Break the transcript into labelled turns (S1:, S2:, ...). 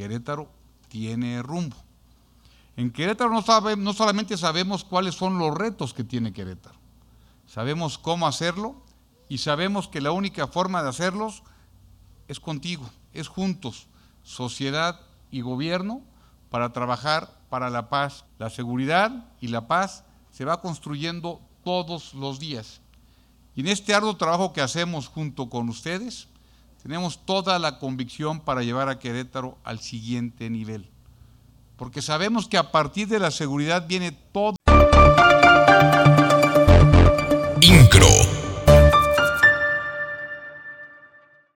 S1: Querétaro tiene rumbo. En Querétaro no solamente sabemos cuáles son los retos que tiene Querétaro, sabemos cómo hacerlo y sabemos que la única forma de hacerlos es contigo, es juntos, sociedad y gobierno, para trabajar para la paz. La seguridad y la paz se va construyendo todos los días. Y en este arduo trabajo que hacemos junto con ustedes, tenemos toda la convicción para llevar a Querétaro al siguiente nivel. Porque sabemos que a partir de la seguridad viene todo.